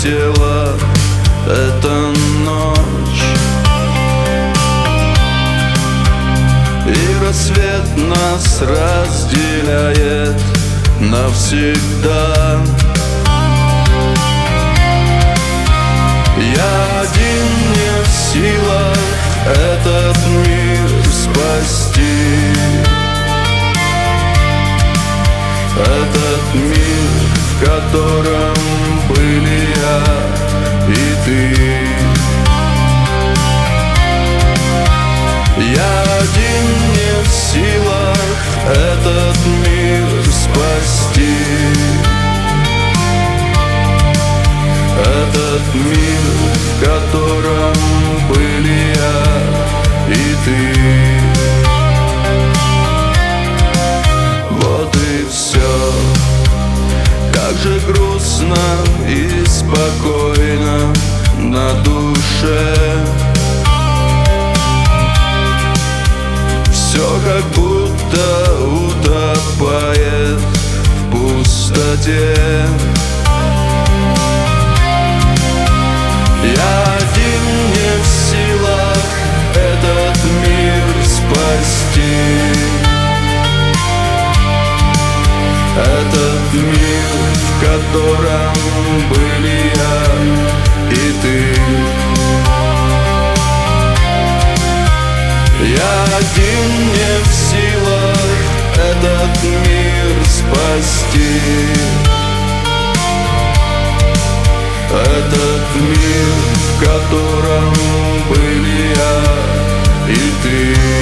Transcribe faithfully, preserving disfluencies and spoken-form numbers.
прилетела эта ночь, и рассвет нас разделяет навсегда. Я один не в силах этот мир спасти, этот мир, в котором были я и ты. Я один не в силах этот мир спасти, этот мир, в котором были я и ты. Вот и все. Как же грустно и спокойно на душе. Все как будто утопает в пустоте. Я один не в силах этот мир спасти, этот мир, в котором были я и ты. Я один не в силах этот мир спасти, этот мир, в котором были я и ты.